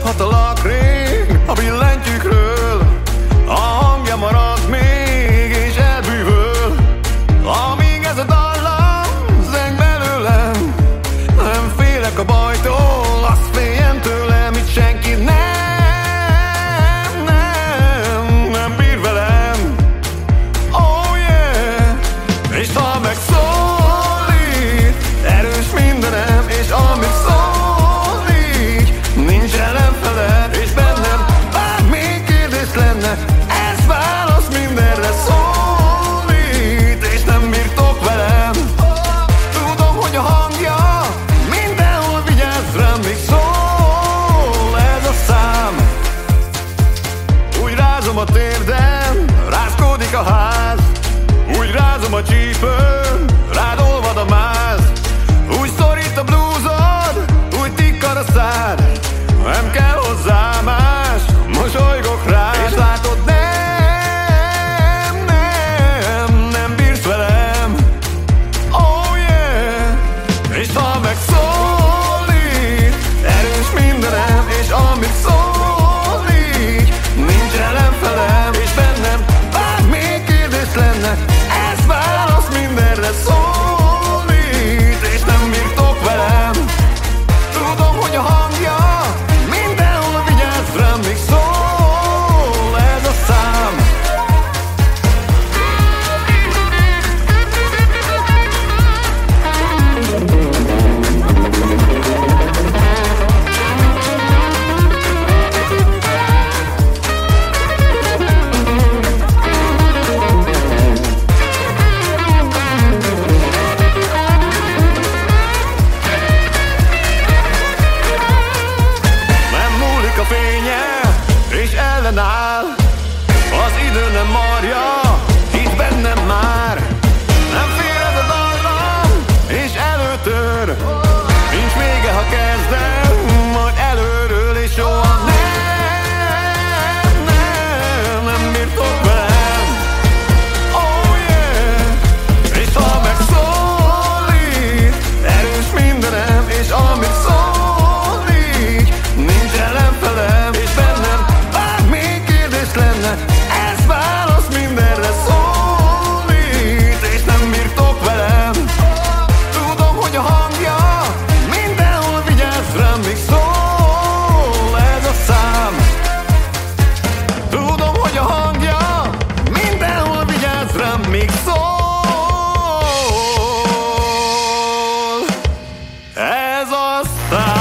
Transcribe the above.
Lophatalak rég a billentyűkről, a hangja marad még és elbűvöl. Amíg ez a dallam zeng belőlem, nem félek a bajtól, azt féljen tőlem, itt senki nem bír velem. Oh yeah! És ha megszólít, erős mindenem, és amit szólít, nincs ellenfele, és bennem bármi kérdés lenne, ez válasz mindenre szólít, és nem bírtok velem. Tudom, hogy a hangja mindenhol vigyáz rám, még szól ez a szám. Úgy rázom a térdem, rázkódik a ház, úgy rázom a csípőm, rád olvad a máz. Úgy szorít a blúzod, úgy tikkad a szád, nem kell hozzá más, mosolygok rád. És látod, nem bírsz velem. Oh yeah! És ha megszólít, erős mindenem, és amit szólít, nincs ellenfelem, és bennem bármi kérdés lenne, ez válasz mindenre szólít, és nem bírtok velem. Tudom, hogy a hangja mindenhol vigyáz rám, még szól ez a szám. Nem múlik a fénye, és ellenáll, az idő nem marja, itt bennem már. Nem fél ez a dallam, és előtör, nincs vége, ha kezdem, majd előről, és soha nem bírtok velem. Oh yeah! És ha megszólít, erős mindenem, és amit szólít, nincs ellenfelem, és bennem bármi kérdés lenne, ez válasz mindenre szólít, és nem bírtok velem. Tudom, hogy a hangja mindenhol vigyáz rám, még szól ez a szám. Tudom, hogy a hangja mindenhol vigyáz rám, még szól ez a szám.